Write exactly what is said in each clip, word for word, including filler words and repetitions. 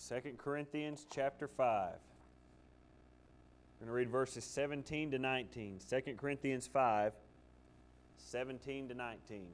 Second Corinthians chapter five. We're going to read verses seventeen to nineteen. Second Corinthians five, seventeen to nineteen.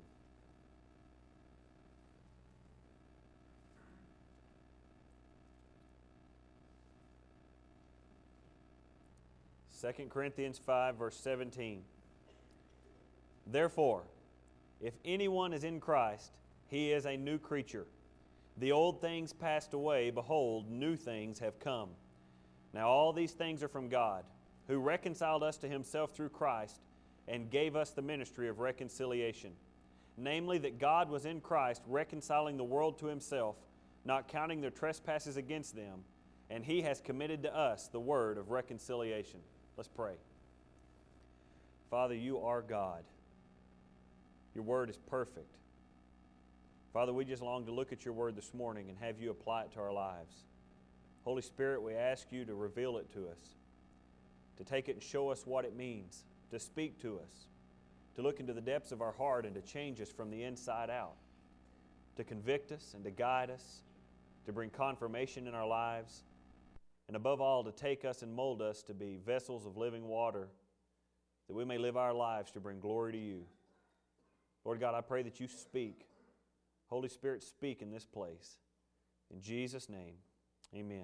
Second Corinthians five, verse seventeen. Therefore, if anyone is in Christ, he is a new creature. The old things passed away, behold, new things have come. Now all these things are from God, who reconciled us to Himself through Christ and gave us the ministry of reconciliation. Namely, that God was in Christ reconciling the world to Himself, not counting their trespasses against them, and He has committed to us the word of reconciliation. Let's pray. Father, You are God. Your word is perfect. Father, we just long to look at Your word this morning and have You apply it to our lives. Holy Spirit, we ask You to reveal it to us, to take it and show us what it means, to speak to us, to look into the depths of our heart and to change us from the inside out, to convict us and to guide us, to bring confirmation in our lives, and above all, to take us and mold us to be vessels of living water, that we may live our lives to bring glory to You. Lord God, I pray that You speak. Holy Spirit, speak in this place. In Jesus' name, amen.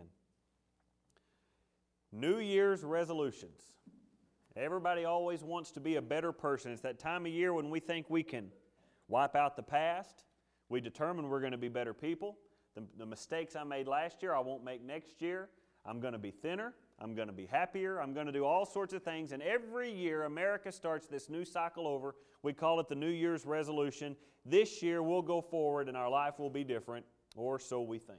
New Year's resolutions. Everybody always wants to be a better person. It's that time of year when we think we can wipe out the past. We determine we're going to be better people. The, the mistakes I made last year, I won't make next year. I'm going to be thinner. I'm going to be happier. I'm going to do all sorts of things. And every year, America starts this new cycle over. We call it the New Year's resolution. This year, we'll go forward and our life will be different, or so we think.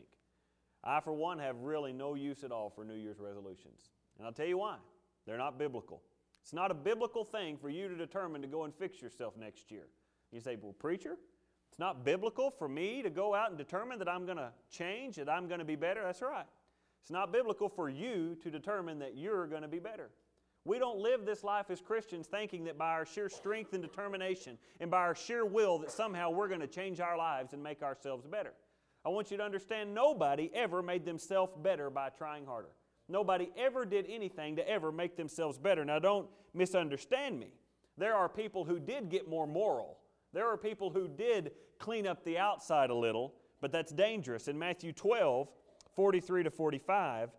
I, for one, have really no use at all for New Year's resolutions. And I'll tell you why. They're not biblical. It's not a biblical thing for you to determine to go and fix yourself next year. You say, well, preacher, it's not biblical for me to go out and determine that I'm going to change, that I'm going to be better. That's right. It's not biblical for you to determine that you're going to be better. We don't live this life as Christians thinking that by our sheer strength and determination and by our sheer will that somehow we're going to change our lives and make ourselves better. I want you to understand nobody ever made themselves better by trying harder. Nobody ever did anything to ever make themselves better. Now don't misunderstand me. There are people who did get more moral. There are people who did clean up the outside a little, but that's dangerous. In Matthew twelve, forty-three to forty-five,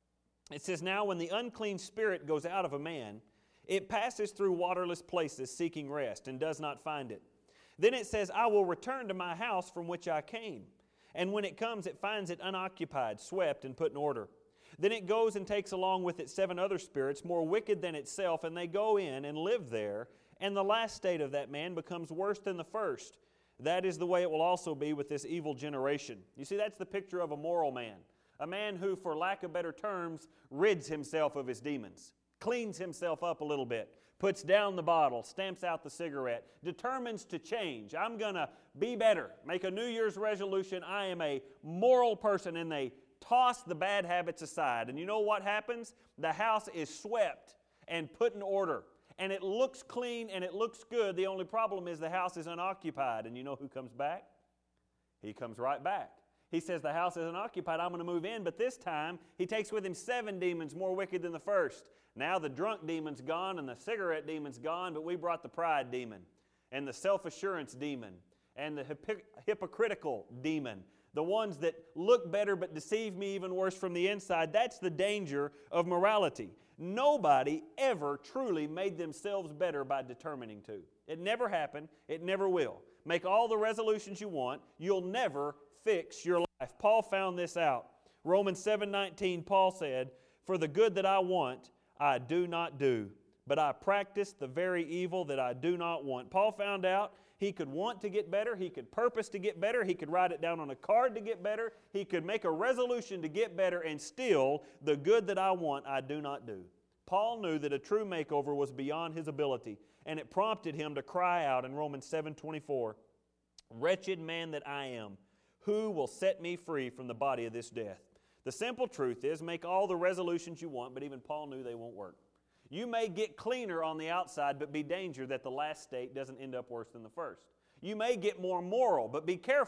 it says, now when the unclean spirit goes out of a man, it passes through waterless places seeking rest and does not find it. Then it says, I will return to my house from which I came. And when it comes, it finds it unoccupied, swept, and put in order. Then it goes and takes along with it seven other spirits, more wicked than itself, and they go in and live there. And the last state of that man becomes worse than the first. That is the way it will also be with this evil generation. You see, that's the picture of a moral man. A man who, for lack of better terms, rids himself of his demons, cleans himself up a little bit, puts down the bottle, stamps out the cigarette, determines to change. I'm going to be better, make a New Year's resolution. I am a moral person, and they toss the bad habits aside. And you know what happens? The house is swept and put in order. And it looks clean and it looks good. The only problem is the house is unoccupied. And you know who comes back? He comes right back. He says the house is unoccupied, I'm going to move in. But this time, he takes with him seven demons more wicked than the first. Now the drunk demon's gone and the cigarette demon's gone, but we brought the pride demon and the self-assurance demon and the hypocr- hypocritical demon. The ones that look better but deceive me even worse from the inside. That's the danger of morality. Nobody ever truly made themselves better by determining to. It never happened. It never will. Make all the resolutions you want. You'll never fix your life. Paul found this out. Romans seven nineteen, Paul said, for the good that I want, I do not do, but I practice the very evil that I do not want. Paul found out he could want to get better. He could purpose to get better. He could write it down on a card to get better. He could make a resolution to get better, and still, the good that I want, I do not do. Paul knew that a true makeover was beyond his ability, and it prompted him to cry out in Romans seven twenty-four, wretched man that I am, who will set me free from the body of this death? The simple truth is, make all the resolutions you want, but even Paul knew they won't work. You may get cleaner on the outside, but be danger that the last state doesn't end up worse than the first. You may get more moral, but be careful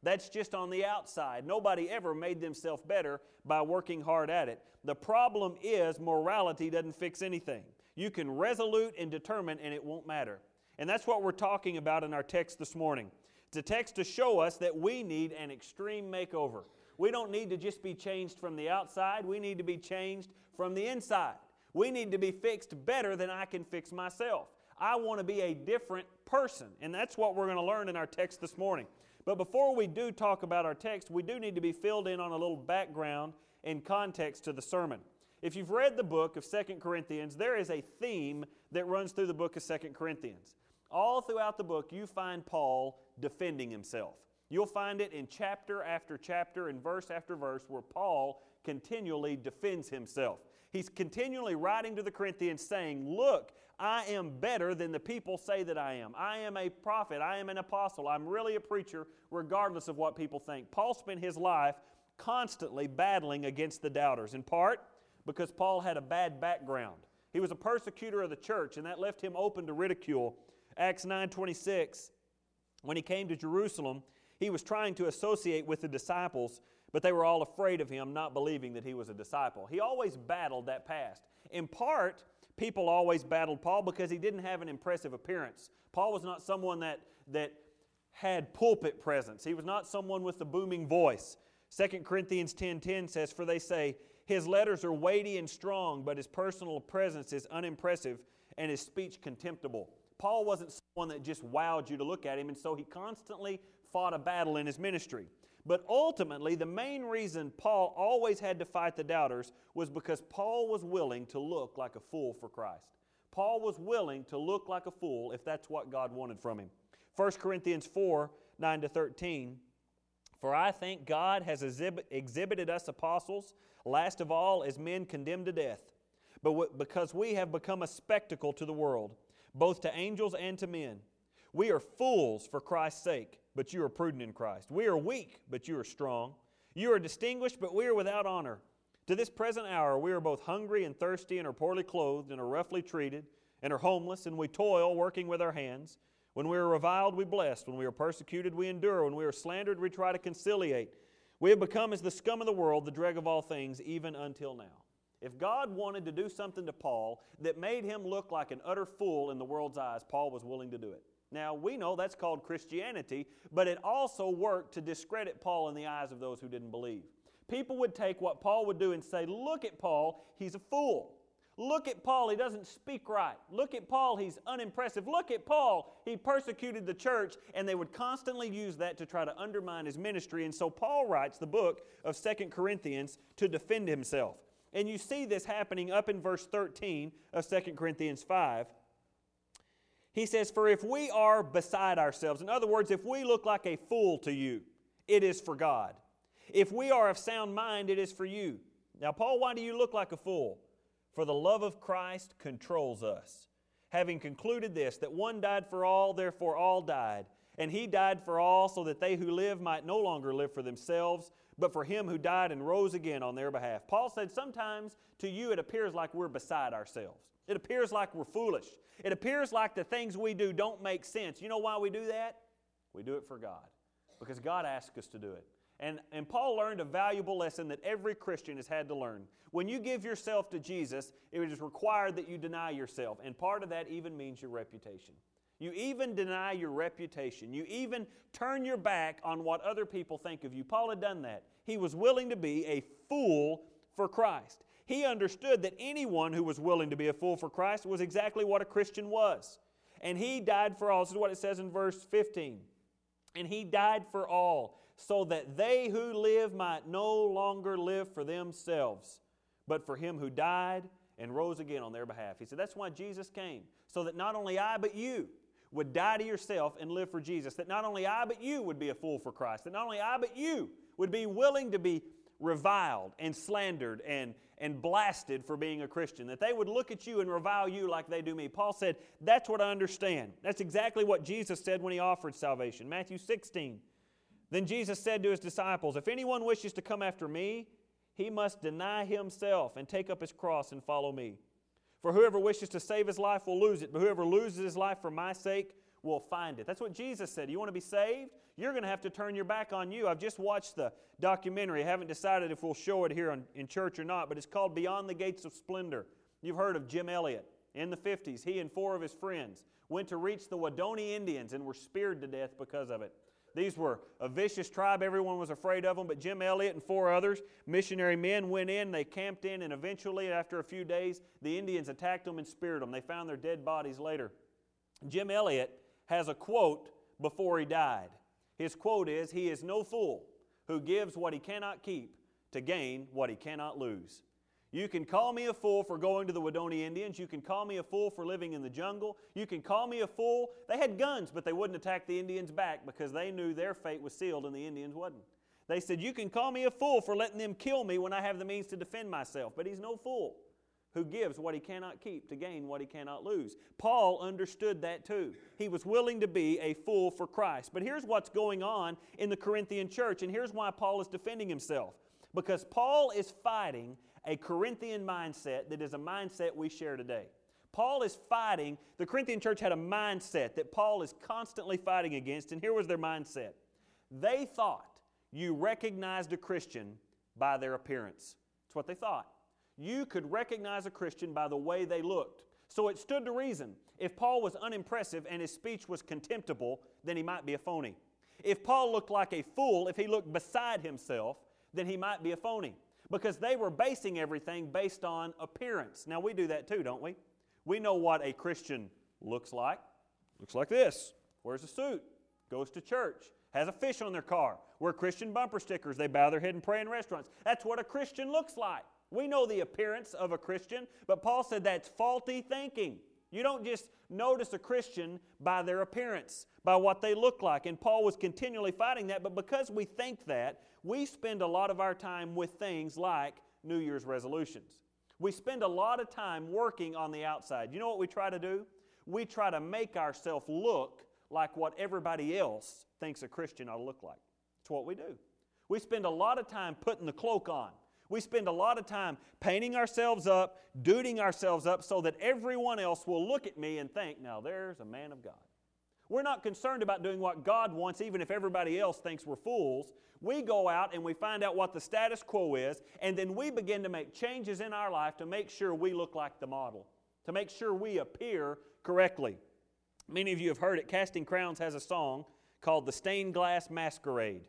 That's just on the outside. Nobody ever made themselves better by working hard at it. The problem is morality doesn't fix anything. You can resolute and determine and it won't matter. And that's what we're talking about in our text this morning. It's a text to show us that we need an extreme makeover. We don't need to just be changed from the outside. We need to be changed from the inside. We need to be fixed better than I can fix myself. I want to be a different person. And that's what we're going to learn in our text this morning. But before we do talk about our text, we do need to be filled in on a little background and context to the sermon. If you've read the book of Second Corinthians, there is a theme that runs through the book of Second Corinthians. All throughout the book, you find Paul defending himself. You'll find it in chapter after chapter and verse after verse where Paul continually defends himself. He's continually writing to the Corinthians saying, look, I am better than the people say that I am. I am a prophet. I am an apostle. I'm really a preacher regardless of what people think. Paul spent his life constantly battling against the doubters, in part because Paul had a bad background. He was a persecutor of the church, and that left him open to ridicule. Acts nine twenty-six, when he came to Jerusalem, he was trying to associate with the disciples, but they were all afraid of him, not believing that he was a disciple. He always battled that past. In part, people always battled Paul because he didn't have an impressive appearance. Paul was not someone that, that had pulpit presence. He was not someone with a booming voice. Second Corinthians ten ten says, for they say, his letters are weighty and strong, but his personal presence is unimpressive and his speech contemptible. Paul wasn't someone that just wowed you to look at him, and so he constantly fought a battle in his ministry. But ultimately, the main reason Paul always had to fight the doubters was because Paul was willing to look like a fool for Christ. Paul was willing to look like a fool if that's what God wanted from him. First Corinthians four, nine to thirteen, for I think God has exhibit, exhibited us apostles, last of all as men condemned to death, but w- because we have become a spectacle to the world, both to angels and to men. We are fools for Christ's sake, but you are prudent in Christ. We are weak, but you are strong. You are distinguished, but we are without honor. To this present hour we are both hungry and thirsty and are poorly clothed and are roughly treated and are homeless, and we toil working with our hands. When we are reviled, we bless. When we are persecuted, we endure. When we are slandered, we try to conciliate. We have become as the scum of the world, the dreg of all things, even until now. If God wanted to do something to Paul that made him look like an utter fool in the world's eyes, Paul was willing to do it. Now, we know that's called Christianity, but it also worked to discredit Paul in the eyes of those who didn't believe. People would take what Paul would do and say, look at Paul, he's a fool. Look at Paul, he doesn't speak right. Look at Paul, he's unimpressive. Look at Paul, he persecuted the church, and they would constantly use that to try to undermine his ministry. And so Paul writes the book of Second Corinthians to defend himself. And you see this happening up in verse thirteen of Second Corinthians five. He says, for if we are beside ourselves, in other words, if we look like a fool to you, it is for God. If we are of sound mind, it is for you. Now, Paul, why do you look like a fool? For the love of Christ controls us. Having concluded this, that one died for all, therefore all died. And he died for all, so that they who live might no longer live for themselves, but for him who died and rose again on their behalf. Paul said, sometimes to you it appears like we're beside ourselves. It appears like we're foolish. It appears like the things we do don't make sense. You know why we do that? We do it for God. Because God asked us to do it. And, and Paul learned a valuable lesson that every Christian has had to learn. When you give yourself to Jesus, it is required that you deny yourself. And part of that even means your reputation. You even deny your reputation. You even turn your back on what other people think of you. Paul had done that. He was willing to be a fool for Christ. He understood that anyone who was willing to be a fool for Christ was exactly what a Christian was. And he died for all. This is what it says in verse fifteen. And he died for all, so that they who live might no longer live for themselves, but for him who died and rose again on their behalf. He said that's why Jesus came, so that not only I but you would die to yourself and live for Jesus, that not only I but you would be a fool for Christ, that not only I but you would be willing to be reviled and slandered and, and blasted for being a Christian, that they would look at you and revile you like they do me. Paul said, that's what I understand. That's exactly what Jesus said when he offered salvation. Matthew sixteen. Then Jesus said to his disciples, if anyone wishes to come after me, he must deny himself and take up his cross and follow me. For whoever wishes to save his life will lose it, but whoever loses his life for my sake will find it. That's what Jesus said. You want to be saved? You're going to have to turn your back on you. I've just watched the documentary. I haven't decided if we'll show it here on, in church or not, but it's called Beyond the Gates of Splendor. You've heard of Jim Elliot. In the fifties, he and four of his friends went to reach the Waodani Indians and were speared to death because of it. These were a vicious tribe. Everyone was afraid of them, but Jim Elliot and four others, missionary men, went in, they camped in, and eventually, after a few days, the Indians attacked them and speared them. They found their dead bodies later. Jim Elliot has a quote before he died. His quote is, "He is no fool who gives what he cannot keep to gain what he cannot lose." You can call me a fool for going to the Waodani Indians. You can call me a fool for living in the jungle. You can call me a fool. They had guns, but they wouldn't attack the Indians back because they knew their fate was sealed and the Indians wasn't. They said, you can call me a fool for letting them kill me when I have the means to defend myself. But he's no fool who gives what he cannot keep to gain what he cannot lose. Paul understood that too. He was willing to be a fool for Christ. But here's what's going on in the Corinthian church, and here's why Paul is defending himself. Because Paul is fighting a Corinthian mindset that is a mindset we share today. Paul is fighting, the Corinthian church had a mindset that Paul is constantly fighting against, and here was their mindset. They thought you recognized a Christian by their appearance. That's what they thought. You could recognize a Christian by the way they looked. So it stood to reason, if Paul was unimpressive and his speech was contemptible, then he might be a phony. If Paul looked like a fool, if he looked beside himself, then he might be a phony. Because they were basing everything based on appearance. Now we do that too, don't we? We know what a Christian looks like. Looks like this. Wears a suit. Goes to church. Has a fish on their car. Wear Christian bumper stickers. They bow their head and pray in restaurants. That's what a Christian looks like. We know the appearance of a Christian, but Paul said that's faulty thinking. You don't just notice a Christian by their appearance, by what they look like. And Paul was continually fighting that, but because we think that, we spend a lot of our time with things like New Year's resolutions. We spend a lot of time working on the outside. You know what we try to do? We try to make ourselves look like what everybody else thinks a Christian ought to look like. That's what we do. We spend a lot of time putting the cloak on. We spend a lot of time painting ourselves up, duding ourselves up so that everyone else will look at me and think, now there's a man of God. We're not concerned about doing what God wants, even if everybody else thinks we're fools. We go out and we find out what the status quo is, and then we begin to make changes in our life to make sure we look like the model, to make sure we appear correctly. Many of you have heard it. Casting Crowns has a song called The Stained Glass Masquerade.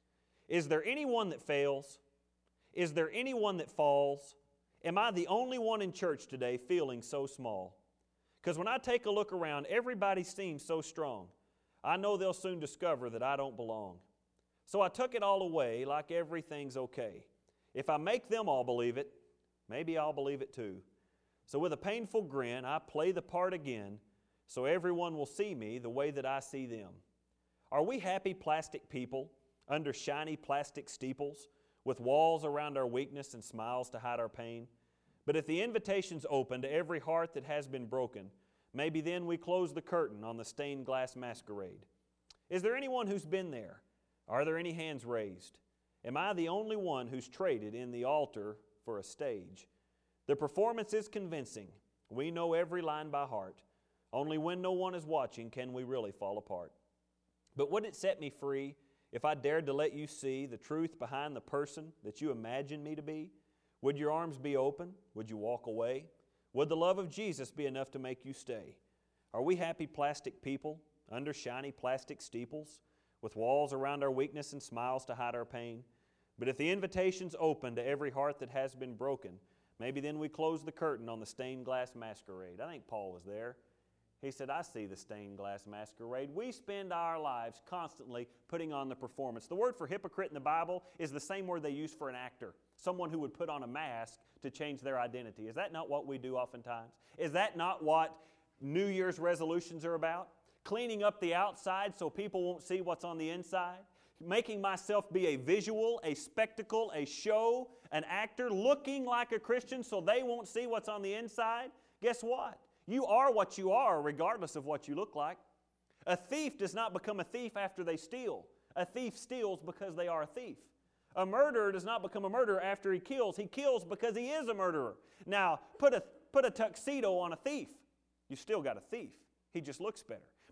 Is there anyone that fails? Is there anyone that falls? Am I the only one in church today feeling so small? Because when I take a look around, everybody seems so strong. I know they'll soon discover that I don't belong. So I took it all away like everything's okay. If I make them all believe it, maybe I'll believe it too. So with a painful grin, I play the part again so everyone will see me the way that I see them. Are we happy plastic people under shiny plastic steeples with walls around our weakness and smiles to hide our pain? But if the invitation's open to every heart that has been broken, maybe then we close the curtain on the stained glass masquerade. Is there anyone who's been there? Are there any hands raised? Am I the only one who's traded in the altar for a stage? The performance is convincing. We know every line by heart. Only when no one is watching can we really fall apart. But would it set me free if I dared to let you see the truth behind the person that you imagine me to be? Would your arms be open? Would you walk away? Would the love of Jesus be enough to make you stay? Are we happy plastic people under shiny plastic steeples with walls around our weakness and smiles to hide our pain? But if the invitation's open to every heart that has been broken, maybe then we close the curtain on the stained glass masquerade. I think Paul was there. He said, I see the stained glass masquerade. We spend our lives constantly putting on the performance. The word for hypocrite in the Bible is the same word they use for an actor, someone who would put on a mask to change their identity. Is that not what we do oftentimes? Is that not what New Year's resolutions are about? Cleaning up the outside so people won't see what's on the inside? Making myself be a visual, a spectacle, a show, an actor, looking like a Christian so they won't see what's on the inside? Guess what? You are what you are regardless of what you look like. A thief does not become a thief after they steal. A thief steals because they are a thief. A murderer does not become a murderer after he kills. He kills because he is a murderer. Now, put a, put a tuxedo on a thief. You still got a thief. He just looks better.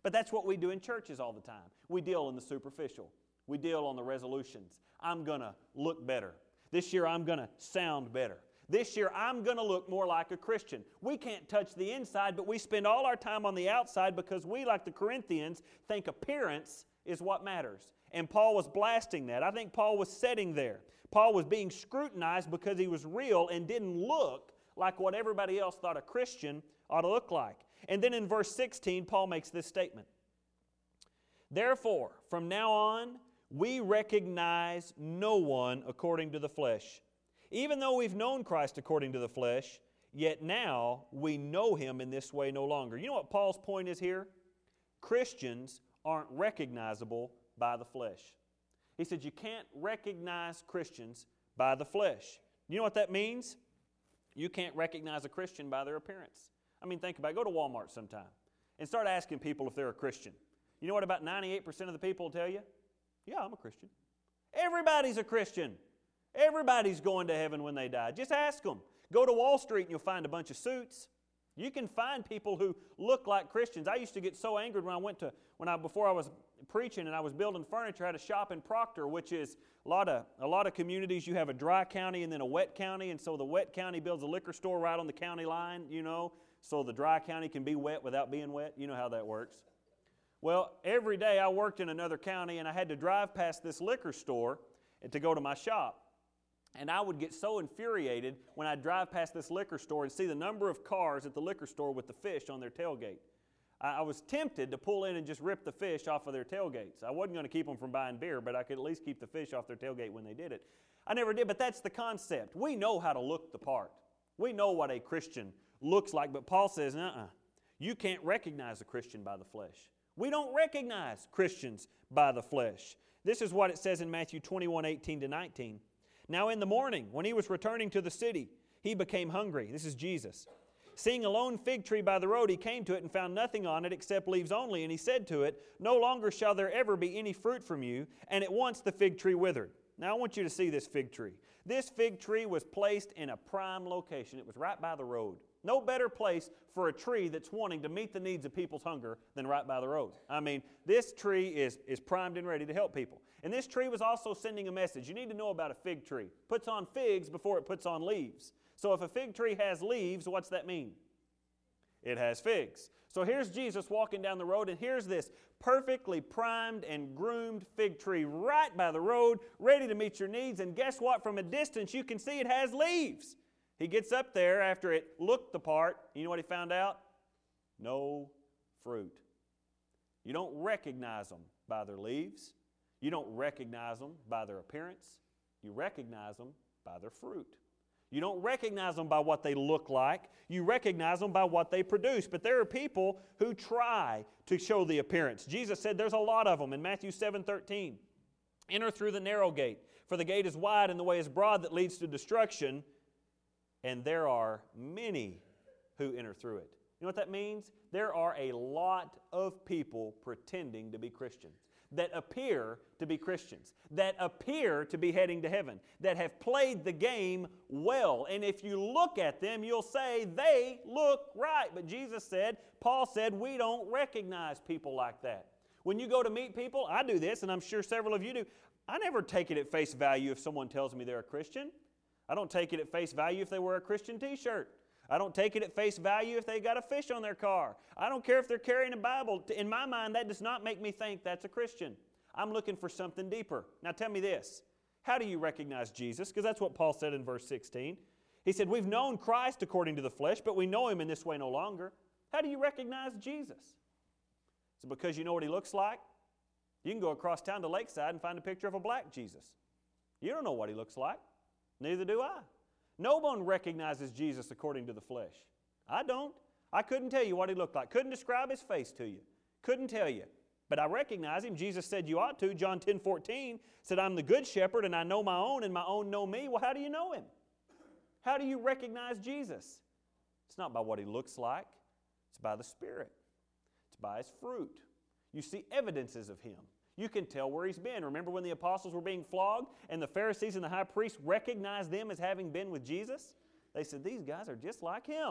But that's what we do in churches all the time. We deal in the superficial. We deal on the resolutions. I'm going to look better. This year I'm going to sound better. This year I'm going to look more like a Christian. We can't touch the inside, but we spend all our time on the outside because we, like the Corinthians, think appearance is what matters. And Paul was blasting that. I think Paul was setting there. Paul was being scrutinized because he was real and didn't look like what everybody else thought a Christian ought to look like. And then in verse sixteen, Paul makes this statement. Therefore, from now on, we recognize no one according to the flesh. Even though we've known Christ according to the flesh, yet now we know Him in this way no longer. You know what Paul's point is here? Christians aren't recognizable by the flesh. He said you can't recognize Christians by the flesh. You know what that means? You can't recognize a Christian by their appearance. I mean, think about it. Go to Walmart sometime and start asking people if they're a Christian. You know what about ninety-eight percent of the people will tell you? Yeah, I'm a Christian. Everybody's a Christian. Everybody's going to heaven when they die. Just ask them. Go to Wall Street and you'll find a bunch of suits. You can find people who look like Christians. I used to get so angry when I went to, when I before I was preaching and I was building furniture, I had a shop in Proctor, which is a lot of a lot of communities. You have a dry county and then a wet county, and so the wet county builds a liquor store right on the county line, you know, so the dry county can be wet without being wet. You know how that works. Well, every day I worked in another county and I had to drive past this liquor store to go to my shop. And I would get so infuriated when I'd drive past this liquor store and see the number of cars at the liquor store with the fish on their tailgate. I, I was tempted to pull in and just rip the fish off of their tailgates. I wasn't going to keep them from buying beer, but I could at least keep the fish off their tailgate when they did it. I never did, but that's the concept. We know how to look the part. We know what a Christian looks like, but Paul says, uh-uh, you can't recognize a Christian by the flesh. We don't recognize Christians by the flesh. This is what it says in Matthew twenty-one, eighteen to nineteen. Now in the morning, when he was returning to the city, he became hungry. This is Jesus. Seeing a lone fig tree by the road, he came to it and found nothing on it except leaves only. And he said to it, no longer shall there ever be any fruit from you. And at once the fig tree withered. Now I want you to see this fig tree. This fig tree was placed in a prime location. It was right by the road. No better place for a tree that's wanting to meet the needs of people's hunger than right by the road. I mean, this tree is, is primed and ready to help people. And this tree was also sending a message. You need to know about a fig tree. It puts on figs before it puts on leaves. So if a fig tree has leaves, what's that mean? It has figs. So here's Jesus walking down the road, and here's this perfectly primed and groomed fig tree right by the road, ready to meet your needs. And guess what? From a distance, you can see it has leaves. He gets up there after it looked the part. You know what he found out? No fruit. You don't recognize them by their leaves. You don't recognize them by their appearance. You recognize them by their fruit. You don't recognize them by what they look like. You recognize them by what they produce. But there are people who try to show the appearance. Jesus said there's a lot of them in Matthew seven thirteen. Enter through the narrow gate, for the gate is wide and the way is broad that leads to destruction, and there are many who enter through it. You know what that means? There are a lot of people pretending to be Christians, that appear to be Christians, that appear to be heading to heaven, that have played the game well. And if you look at them, you'll say they look right. But Jesus said, Paul said, we don't recognize people like that. When you go to meet people, I do this, and I'm sure several of you do. I never take it at face value if someone tells me they're a Christian. I don't take it at face value if they wear a Christian t-shirt. I don't take it at face value if they got a fish on their car. I don't care if they're carrying a Bible. In my mind, that does not make me think that's a Christian. I'm looking for something deeper. Now tell me this. How do you recognize Jesus? Because that's what Paul said in verse sixteen. He said, we've known Christ according to the flesh, but we know Him in this way no longer. How do you recognize Jesus? Is it because you know what He looks like? You can go across town to Lakeside and find a picture of a black Jesus. You don't know what He looks like. Neither do I. No one recognizes Jesus according to the flesh. I don't. I couldn't tell you what He looked like. Couldn't describe His face to you. Couldn't tell you. But I recognize Him. Jesus said you ought to. John ten fourteen said, I'm the good shepherd and I know my own and my own know me. Well, how do you know Him? How do you recognize Jesus? It's not by what He looks like. It's by the Spirit. It's by His fruit. You see evidences of Him. You can tell where He's been. Remember when the apostles were being flogged and the Pharisees and the high priest recognized them as having been with Jesus? They said, these guys are just like Him.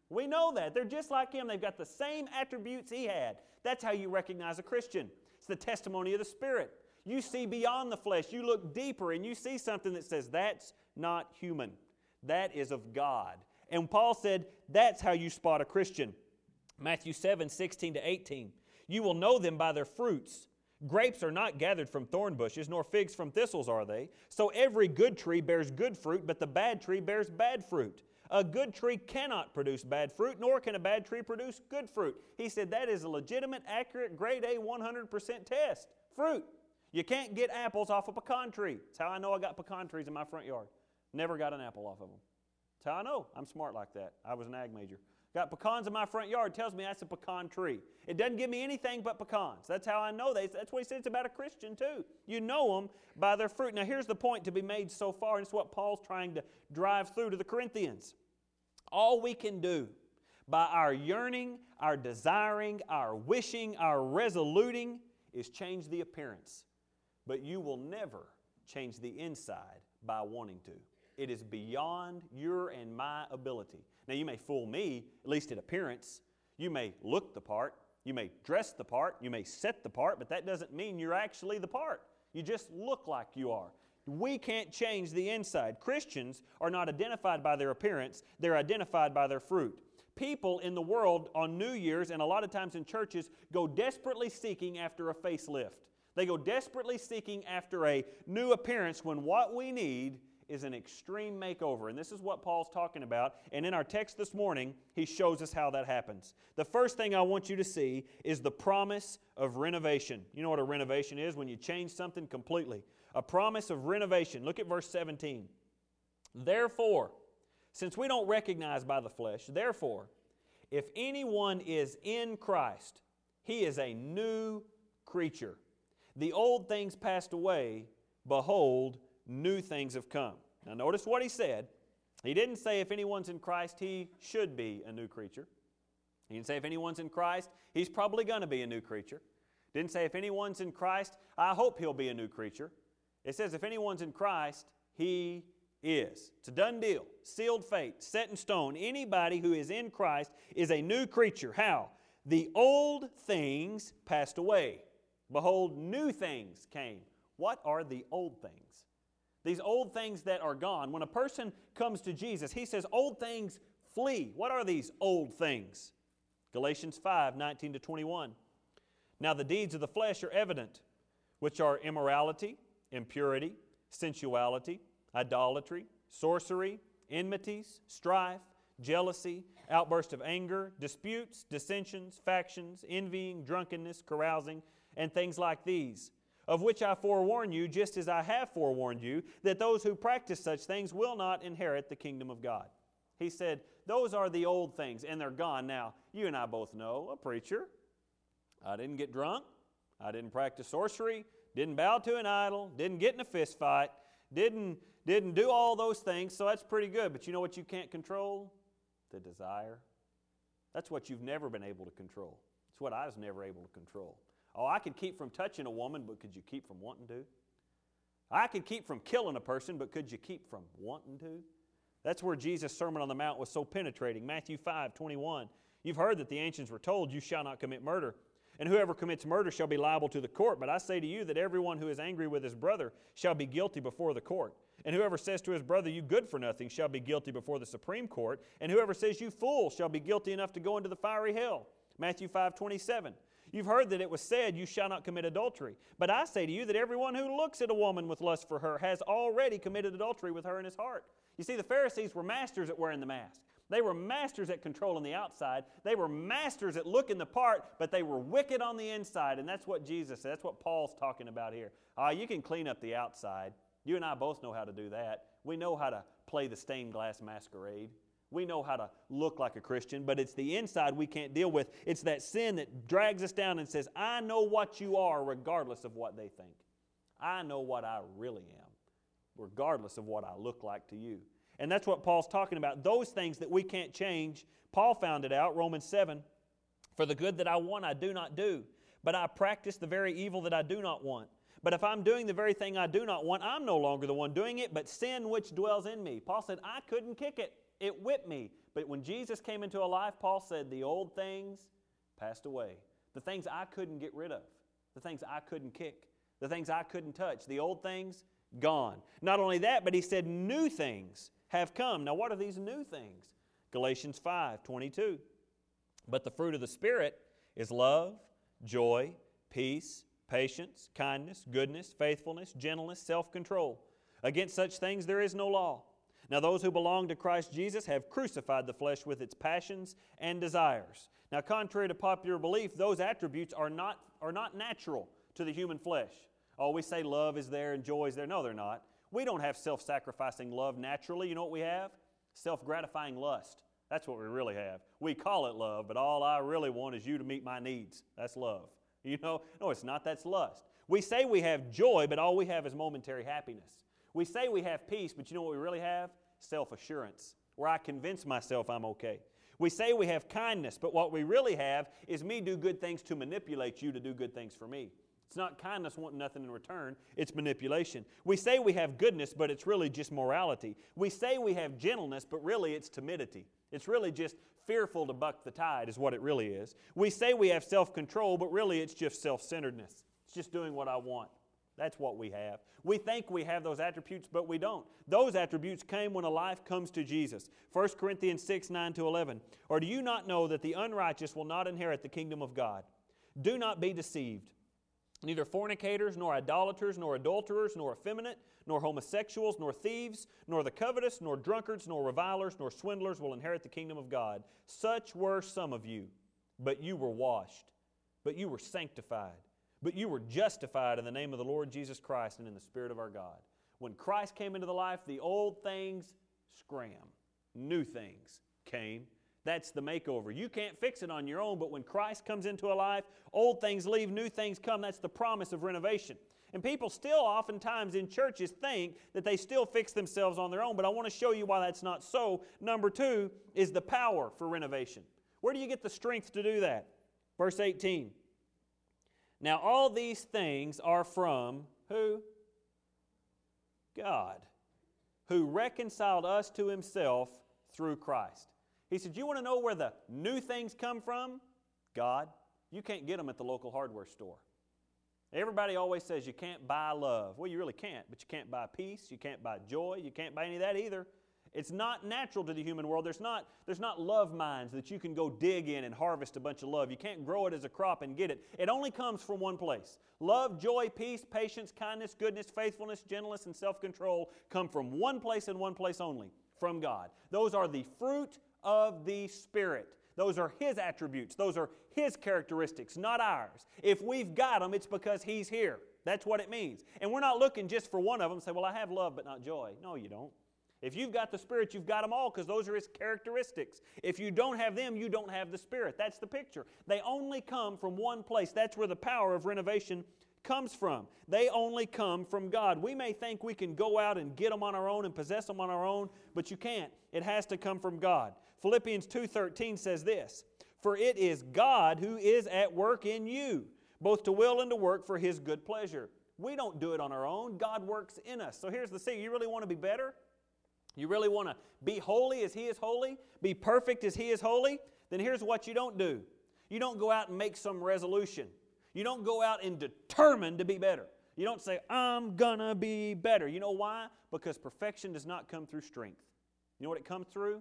We know that. They're just like Him. They've got the same attributes He had. That's how you recognize a Christian. It's the testimony of the Spirit. You see beyond the flesh. You look deeper and you see something that says, that's not human. That is of God. And Paul said, that's how you spot a Christian. Matthew seven, sixteen to eighteen. You will know them by their fruits. Grapes are not gathered from thorn bushes, nor figs from thistles are they. So every good tree bears good fruit, but the bad tree bears bad fruit. A good tree cannot produce bad fruit, nor can a bad tree produce good fruit. He said that is a legitimate, accurate, grade A, one hundred percent test. Fruit. You can't get apples off a pecan tree. That's how I know I got pecan trees in my front yard. Never got an apple off of them. That's how I know. I'm smart like that. I was an ag major. Got pecans in my front yard. Tells me that's a pecan tree. It doesn't give me anything but pecans. That's how I know they. That's what he said it's about a Christian too. You know them by their fruit. Now here's the point to be made so far, and it's what Paul's trying to drive through to the Corinthians. All we can do by our yearning, our desiring, our wishing, our resoluting is change the appearance. But you will never change the inside by wanting to. It is beyond your and my ability. Now, you may fool me, at least at appearance. You may look the part. You may dress the part. You may set the part, but that doesn't mean you're actually the part. You just look like you are. We can't change the inside. Christians are not identified by their appearance. They're identified by their fruit. People in the world on New Year's and a lot of times in churches go desperately seeking after a facelift. They go desperately seeking after a new appearance when what we need is an extreme makeover. And this is what Paul's talking about. And in our text this morning, he shows us how that happens. The first thing I want you to see is the promise of renovation. You know what a renovation is? When you change something completely. A promise of renovation. Look at verse seventeen. Therefore, since we don't recognize by the flesh, therefore, if anyone is in Christ, he is a new creature. The old things passed away, behold, new things have come. Now notice what he said. He didn't say if anyone's in Christ, he should be a new creature. He didn't say if anyone's in Christ, he's probably going to be a new creature. Didn't say if anyone's in Christ, I hope he'll be a new creature. It says if anyone's in Christ, he is. It's a done deal. Sealed fate. Set in stone. Anybody who is in Christ is a new creature. How? The old things passed away. Behold, new things came. What are the old things? These old things that are gone. When a person comes to Jesus, he says, old things flee. What are these old things? Galatians five, nineteen to twenty-one. Now the deeds of the flesh are evident, which are immorality, impurity, sensuality, idolatry, sorcery, enmities, strife, jealousy, outburst of anger, disputes, dissensions, factions, envying, drunkenness, carousing, and things like these, of which I forewarn you, just as I have forewarned you, that those who practice such things will not inherit the kingdom of God. He said, those are the old things, and they're gone. Now, you and I both know, a preacher, I didn't get drunk, I didn't practice sorcery, didn't bow to an idol, didn't get in a fist fight, didn't, didn't do all those things, so that's pretty good. But you know what you can't control? The desire. That's what you've never been able to control. It's what I was never able to control. Oh, I could keep from touching a woman, but could you keep from wanting to? I could keep from killing a person, but could you keep from wanting to? That's where Jesus' Sermon on the Mount was so penetrating. Matthew five, twenty-one. You've heard that the ancients were told, you shall not commit murder. And whoever commits murder shall be liable to the court. But I say to you that everyone who is angry with his brother shall be guilty before the court. And whoever says to his brother, you good for nothing, shall be guilty before the Supreme Court. And whoever says, you fool, shall be guilty enough to go into the fiery hell. Matthew five, twenty-seven. You've heard that it was said, you shall not commit adultery. But I say to you that everyone who looks at a woman with lust for her has already committed adultery with her in his heart. You see, the Pharisees were masters at wearing the mask. They were masters at controlling the outside. They were masters at looking the part, but they were wicked on the inside. And that's what Jesus said. That's what Paul's talking about here. Uh, you can clean up the outside. You and I both know how to do that. We know how to play the stained glass masquerade. We know how to look like a Christian, but it's the inside we can't deal with. It's that sin that drags us down and says, I know what you are regardless of what they think. I know what I really am, regardless of what I look like to you. And that's what Paul's talking about. Those things that we can't change. Paul found it out, Romans seven. For the good that I want, I do not do. But I practice the very evil that I do not want. But if I'm doing the very thing I do not want, I'm no longer the one doing it, but sin which dwells in me. Paul said, I couldn't kick it. It whipped me. But when Jesus came into a life, Paul said, the old things passed away. The things I couldn't get rid of. The things I couldn't kick. The things I couldn't touch. The old things, gone. Not only that, but he said new things have come. Now what are these new things? Galatians five twenty-two. But the fruit of the Spirit is love, joy, peace, patience, kindness, goodness, faithfulness, gentleness, self-control. Against such things there is no law. Now those who belong to Christ Jesus have crucified the flesh with its passions and desires. Now contrary to popular belief, those attributes are not, are not natural to the human flesh. Oh, we say love is there and joy is there. No, they're not. We don't have self-sacrificing love naturally. You know what we have? Self-gratifying lust. That's what we really have. We call it love, but all I really want is you to meet my needs. That's love. You know? No, it's not. That's lust. We say we have joy, but all we have is momentary happiness. We say we have peace, but you know what we really have? Self-assurance, where I convince myself I'm okay. We say we have kindness, but what we really have is me do good things to manipulate you to do good things for me. It's not kindness wanting nothing in return. It's manipulation. We say we have goodness, but it's really just morality. We say we have gentleness, but really it's timidity. It's really just fearful to buck the tide is what it really is. We say we have self-control, but really it's just self-centeredness. It's just doing what I want. That's what we have. We think we have those attributes, but we don't. Those attributes came when a life comes to Jesus. First Corinthians six, nine to eleven. Or do you not know that the unrighteous will not inherit the kingdom of God? Do not be deceived. Neither fornicators, nor idolaters, nor adulterers, nor effeminate, nor homosexuals, nor thieves, nor the covetous, nor drunkards, nor revilers, nor swindlers will inherit the kingdom of God. Such were some of you, but you were washed, but you were sanctified, but you were justified in the name of the Lord Jesus Christ and in the Spirit of our God. When Christ came into the life, the old things scram. New things came. That's the makeover. You can't fix it on your own, but when Christ comes into a life, old things leave, new things come. That's the promise of renovation. And people still oftentimes in churches think that they still fix themselves on their own, but I want to show you why that's not so. Number two is the power for renovation. Where do you get the strength to do that? Verse eighteen. Now all these things are from who? God, who reconciled us to Himself through Christ. He said, you want to know where the new things come from? God. You can't get them at the local hardware store. Everybody always says you can't buy love. Well, you really can't, but you can't buy peace, you can't buy joy, you can't buy any of that either. It's not natural to the human world. There's not, there's not love mines that you can go dig in and harvest a bunch of love. You can't grow it as a crop and get it. It only comes from one place. Love, joy, peace, patience, kindness, goodness, faithfulness, gentleness, and self-control come from one place and one place only, from God. Those are the fruit of the Spirit. Those are His attributes. Those are His characteristics, not ours. If we've got them, it's because He's here. That's what it means. And we're not looking just for one of them and say, well, I have love but not joy. No, you don't. If you've got the Spirit, you've got them all because those are His characteristics. If you don't have them, you don't have the Spirit. That's the picture. They only come from one place. That's where the power of renovation comes from. They only come from God. We may think we can go out and get them on our own and possess them on our own, but you can't. It has to come from God. Philippians two thirteen says this, for it is God who is at work in you, both to will and to work for His good pleasure. We don't do it on our own. God works in us. So here's the thing. You really want to be better? You really want to be holy as He is holy? Be perfect as He is holy? Then here's what you don't do. You don't go out and make some resolution. You don't go out and determine to be better. You don't say, I'm gonna be better. You know why? Because perfection does not come through strength. You know what it comes through?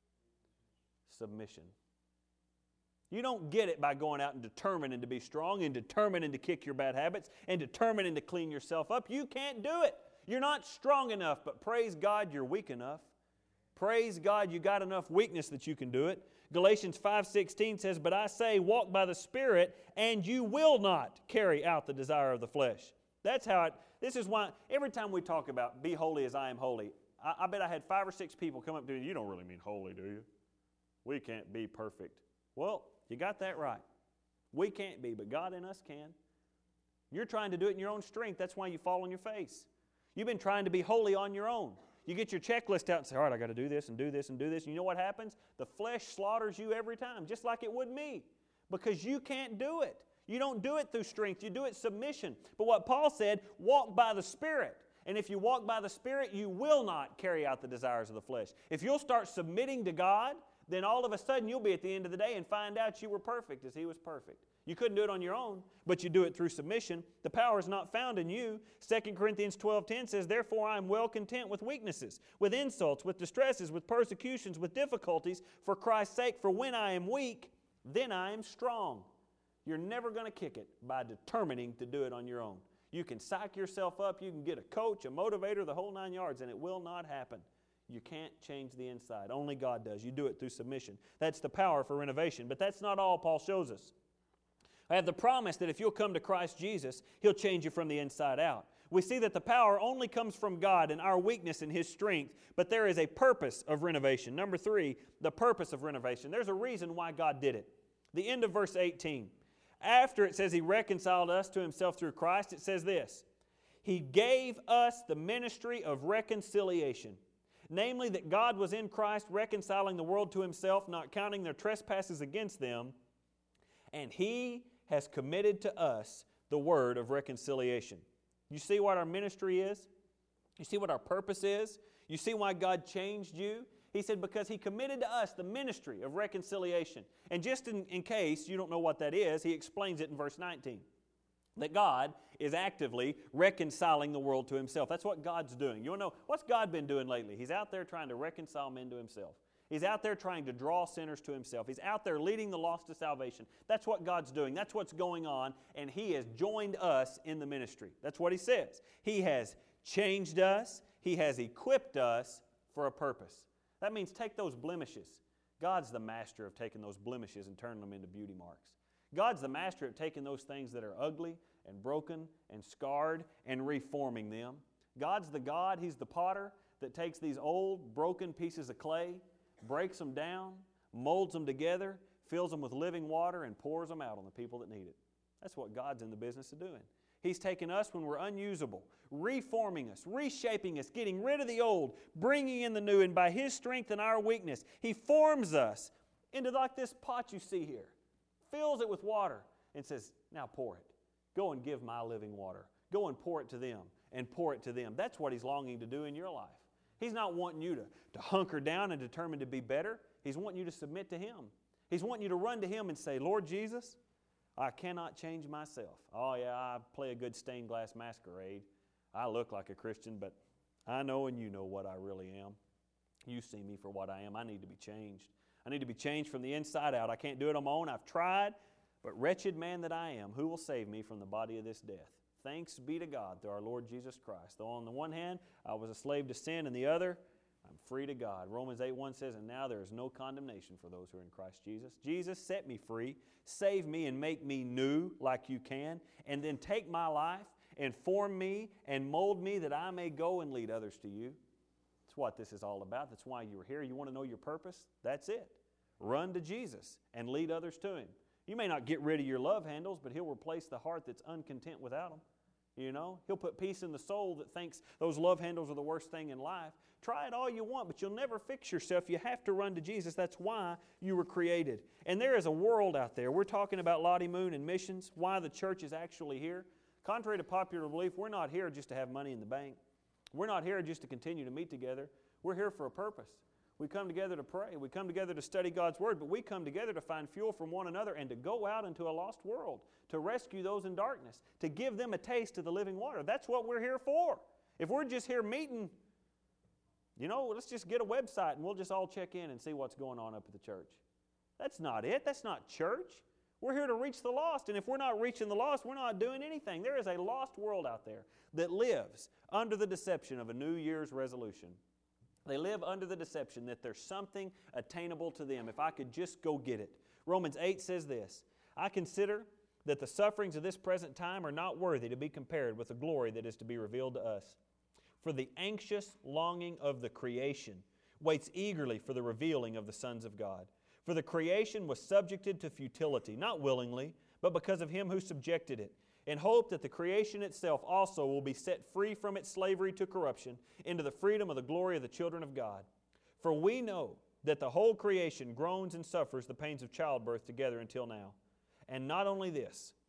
Submission. You don't get it by going out and determining to be strong and determining to kick your bad habits and determining to clean yourself up. You can't do it. You're not strong enough, but praise God you're weak enough. Praise God you got enough weakness that you can do it. Galatians five sixteen says, but I say, walk by the Spirit, and you will not carry out the desire of the flesh. That's how it, this is why every time we talk about be holy as I am holy, I, I bet I had five or six people come up to me, you don't really mean holy, do you? We can't be perfect. Well, you got that right. We can't be, but God in us can. You're trying to do it in your own strength. That's why you fall on your face. You've been trying to be holy on your own. You get your checklist out and say, all right, I got to do this and do this and do this. And you know what happens? The flesh slaughters you every time, just like it would me, because you can't do it. You don't do it through strength. You do it submission. But what Paul said, walk by the Spirit. And if you walk by the Spirit, you will not carry out the desires of the flesh. If you'll start submitting to God, then all of a sudden you'll be at the end of the day and find out you were perfect as He was perfect. You couldn't do it on your own, but you do it through submission. The power is not found in you. Second Corinthians twelve ten says, therefore I am well content with weaknesses, with insults, with distresses, with persecutions, with difficulties, for Christ's sake. For when I am weak, then I am strong. You're never going to kick it by determining to do it on your own. You can psych yourself up, you can get a coach, a motivator, the whole nine yards, and it will not happen. You can't change the inside. Only God does. You do it through submission. That's the power for renovation. But that's not all Paul shows us. I have the promise that if you'll come to Christ Jesus, He'll change you from the inside out. We see that the power only comes from God and our weakness and His strength, but there is a purpose of renovation. Number three, the purpose of renovation. There's a reason why God did it. The end of verse eighteen. After it says He reconciled us to Himself through Christ, it says this, He gave us the ministry of reconciliation. Namely, that God was in Christ reconciling the world to Himself, not counting their trespasses against them, and He has committed to us the word of reconciliation. You see what our ministry is? You see what our purpose is? You see why God changed you? He said because He committed to us the ministry of reconciliation. And just in, in case you don't know what that is, He explains it in verse nineteen. That God is actively reconciling the world to Himself. That's what God's doing. You want to know, what's God been doing lately? He's out there trying to reconcile men to Himself. He's out there trying to draw sinners to Himself. He's out there leading the lost to salvation. That's what God's doing. That's what's going on, and He has joined us in the ministry. That's what He says. He has changed us. He has equipped us for a purpose. That means take those blemishes. God's the master of taking those blemishes and turning them into beauty marks. God's the master of taking those things that are ugly and broken and scarred and reforming them. God's the God, He's the potter that takes these old, broken pieces of clay, breaks them down, molds them together, fills them with living water, and pours them out on the people that need it. That's what God's in the business of doing. He's taking us when we're unusable, reforming us, reshaping us, getting rid of the old, bringing in the new, and by His strength and our weakness, He forms us into like this pot you see here, fills it with water, and says, now pour it. Go and give my living water. Go and pour it to them, and pour it to them. That's what He's longing to do in your life. He's not wanting you to, to hunker down and determine to be better. He's wanting you to submit to Him. He's wanting you to run to Him and say, Lord Jesus, I cannot change myself. Oh yeah, I play a good stained glass masquerade. I look like a Christian, but I know and you know what I really am. You see me for what I am. I need to be changed. I need to be changed from the inside out. I can't do it on my own. I've tried, but wretched man that I am, who will save me from the body of this death? Thanks be to God through our Lord Jesus Christ. Though on the one hand, I was a slave to sin, and the other, I'm free to God. Romans eight one says, and now there is no condemnation for those who are in Christ Jesus. Jesus, set me free, save me and make me new like you can, and then take my life and form me and mold me that I may go and lead others to you. That's what this is all about. That's why you were here. You want to know your purpose? That's it. Run to Jesus and lead others to Him. You may not get rid of your love handles, but He'll replace the heart that's uncontent without them. You know, He'll put peace in the soul that thinks those love handles are the worst thing in life. Try it all you want, but you'll never fix yourself. You have to run to Jesus. That's why you were created. And there is a world out there. We're talking about Lottie Moon and missions, why the church is actually here. Contrary to popular belief, we're not here just to have money in the bank. We're not here just to continue to meet together. We're here for a purpose. We come together to pray. We come together to study God's Word, but we come together to find fuel from one another and to go out into a lost world, to rescue those in darkness, to give them a taste of the living water. That's what we're here for. If we're just here meeting, you know, let's just get a website and we'll just all check in and see what's going on up at the church. That's not it. That's not church. We're here to reach the lost, and if we're not reaching the lost, we're not doing anything. There is a lost world out there that lives under the deception of a New Year's resolution. They live under the deception that there's something attainable to them if I could just go get it. Romans eight says this, I consider that the sufferings of this present time are not worthy to be compared with the glory that is to be revealed to us. For the anxious longing of the creation waits eagerly for the revealing of the sons of God. For the creation was subjected to futility, not willingly, but because of Him who subjected it, in hope that the creation itself also will be set free from its slavery to corruption into the freedom of the glory of the children of God. For we know that the whole creation groans and suffers the pains of childbirth together until now. And not only this,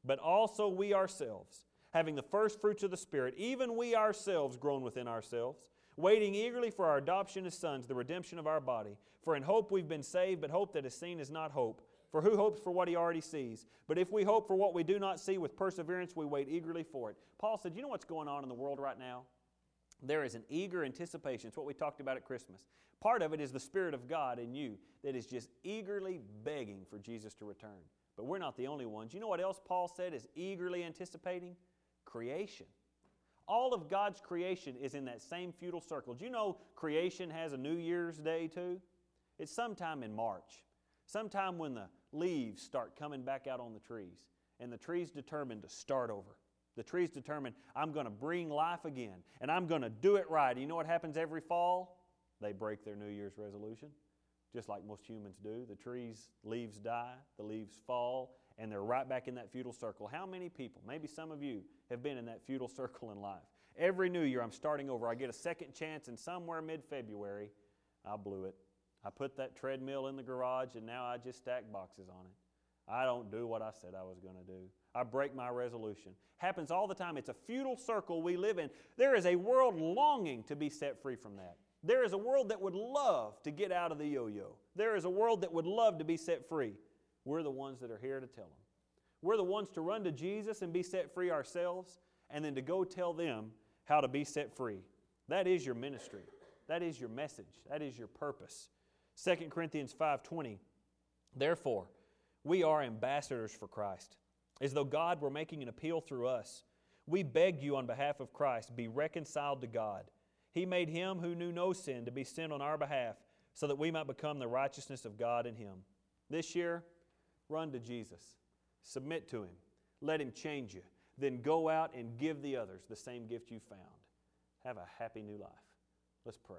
but also we ourselves, having the first fruits of the Spirit, even we ourselves grown within ourselves, waiting eagerly for our adoption as sons, the redemption of our body. For in hope we've been saved, but hope that is seen is not hope. For who hopes for what he already sees? But if we hope for what we do not see, with perseverance we wait eagerly for it. Paul said, you know what's going on in the world right now? There is an eager anticipation. It's what we talked about at Christmas. Part of it is the Spirit of God in you that is just eagerly begging for Jesus to return. But we're not the only ones. You know what else Paul said is eagerly anticipating? Creation. All of God's creation is in that same feudal circle. Do you know creation has a New Year's Day too? It's sometime in March. Sometime when the leaves start coming back out on the trees. And the tree's determined to start over. The tree's determined, I'm going to bring life again. And I'm going to do it right. You know what happens every fall? They break their New Year's resolution. Just like most humans do. The tree's leaves die, the leaves fall, and they're right back in that feudal circle. How many people, maybe some of you, have been in that feudal circle in life? Every New Year I'm starting over. I get a second chance, and somewhere mid-February, I blew it. I put that treadmill in the garage, and now I just stack boxes on it. I don't do what I said I was going to do. I break my resolution. Happens all the time. It's a feudal circle we live in. There is a world longing to be set free from that. There is a world that would love to get out of the yo-yo. There is a world that would love to be set free. We're the ones that are here to tell them. We're the ones to run to Jesus and be set free ourselves, and then to go tell them how to be set free. That is your ministry. That is your message. That is your purpose. Second Corinthians five twenty, therefore, we are ambassadors for Christ, as though God were making an appeal through us. We beg you on behalf of Christ, be reconciled to God. He made Him who knew no sin to be sin on our behalf, so that we might become the righteousness of God in Him. This year, run to Jesus. Submit to Him. Let Him change you. Then go out and give the others the same gift you found. Have a happy new life. Let's pray.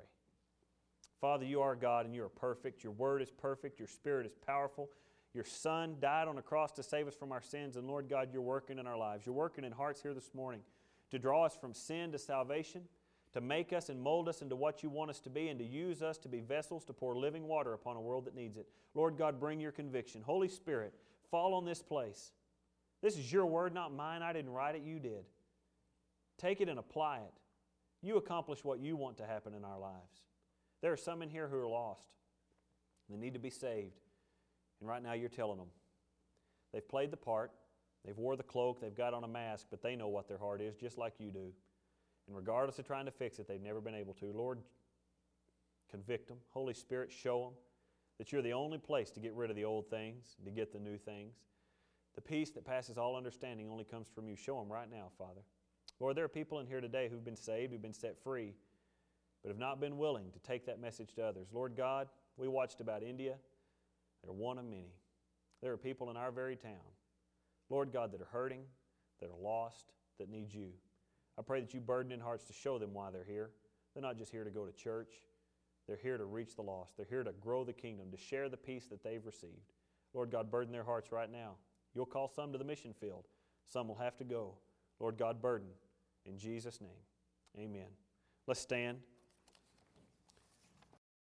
Father, you are God and you are perfect. Your Word is perfect. Your Spirit is powerful. Your Son died on a cross to save us from our sins. And Lord God, you're working in our lives. You're working in hearts here this morning to draw us from sin to salvation, to make us and mold us into what you want us to be, and to use us to be vessels to pour living water upon a world that needs it. Lord God, bring your conviction. Holy Spirit, fall on this place. This is your word, not mine. I didn't write it, you did. Take it and apply it. You accomplish what you want to happen in our lives. There are some in here who are lost. They need to be saved. And right now you're telling them. They've played the part. They've wore the cloak. They've got on a mask, but they know what their heart is, just like you do. And regardless of trying to fix it, they've never been able to. Lord, convict them. Holy Spirit, show them that you're the only place to get rid of the old things, to get the new things. The peace that passes all understanding only comes from you. Show them right now, Father. Lord, there are people in here today who've been saved, who've been set free, but have not been willing to take that message to others. Lord God, we watched about India. They're one of many. There are people in our very town, Lord God, that are hurting, that are lost, that need you. I pray that you burden in hearts to show them why they're here. They're not just here to go to church. They're here to reach the lost. They're here to grow the kingdom, to share the peace that they've received. Lord God, burden their hearts right now. You'll call some to the mission field. Some will have to go. Lord God, burden. In Jesus' name, amen. Let's stand.